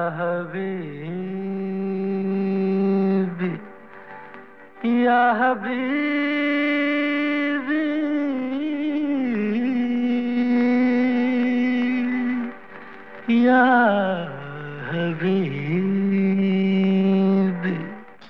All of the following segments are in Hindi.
हबीबी या हबीबी या हबीबी।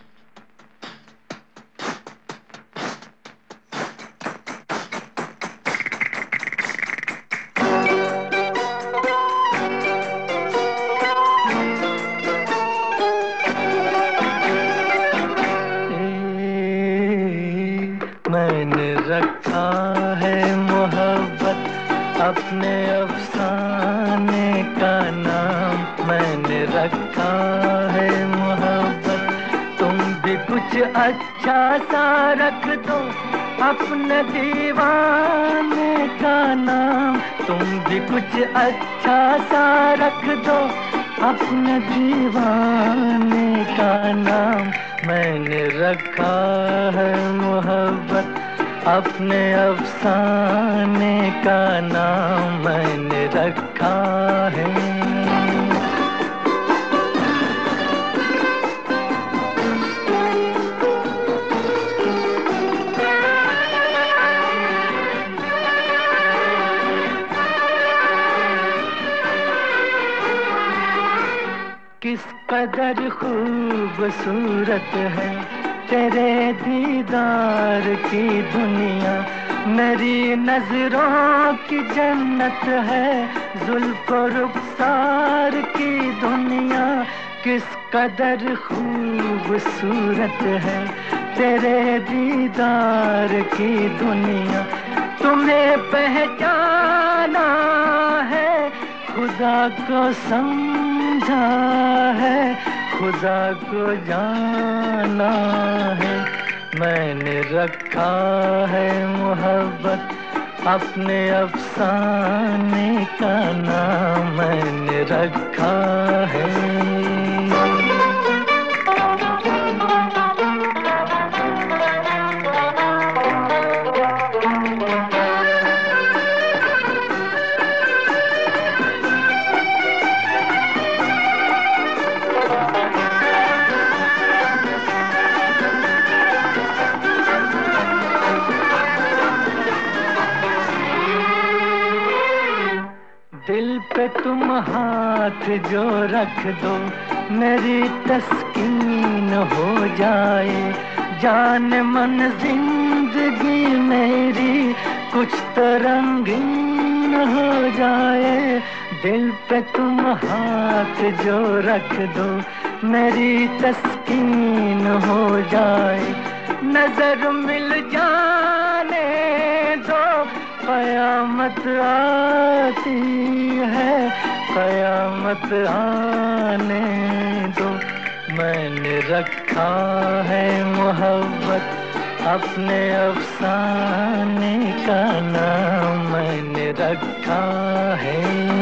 मैंने रखा है मोहब्बत अपने अफसाने का नाम। मैंने रखा है मोहब्बत, तुम भी कुछ अच्छा सा रख दो अपने दीवाने का नाम। तुम भी कुछ अच्छा सा रख दो अपने दीवाने का नाम। मैंने रखा है मोहब्बत अपने अफसाने का नाम। मैंने रखा है। किस कदर खूबसूरत है तेरे दीदार की दुनिया। मेरी नजरों की जन्नत है जुल्फ रुखसार की दुनिया। किस कदर खूबसूरत है तेरे दीदार की दुनिया। तुम्हें पहचाना है खुदा को समझा है, खुदा को जाना है। मैंने रखा है मोहब्बत अपने अफसाने का नाम। मैंने रखा है। दिल पे तुम हाथ जो रख दो मेरी तस्कीन हो जाए। जान मन जिंदगी मेरी कुछ तो रंगीन हो जाए। दिल पे तुम हाथ जो रख दो मेरी तस्कीन हो जाए। नजर मिल जाने दो कयामत आती है, कयामत आने दो। मैंने रखा है मोहब्बत अपने अफसाने का नाम। मैंने रखा है।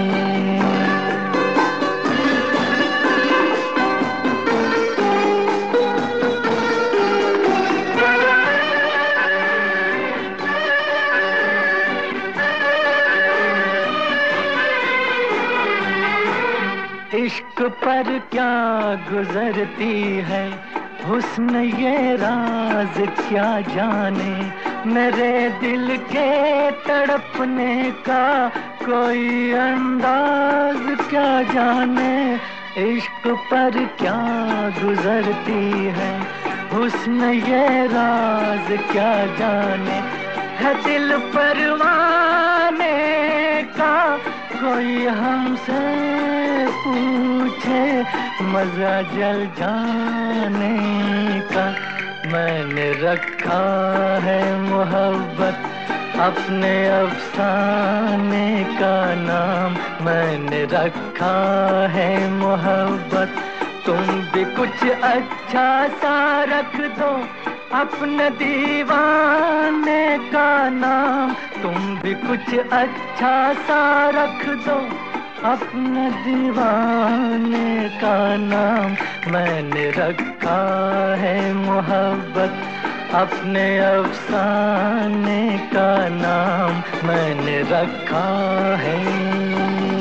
इश्क पर क्या गुजरती है हुस्न ये राज क्या जाने। मेरे दिल के तड़पने का कोई अंदाज क्या जाने। इश्क पर क्या गुजरती है हुस्न ये राज क्या जाने। है दिल परवाने का कोई हमसे पूछे मजा जल जाने का। मैंने रखा है मोहब्बत अपने अफसाने का नाम। मैंने रखा है मोहब्बत, तुम भी कुछ अच्छा सा रख दो अपने दीवाने का नाम। तुम भी कुछ अच्छा सा रख दो अपने दीवाने का नाम। मैंने रखा है मोहब्बत अपने अफसाने का नाम। मैंने रखा है।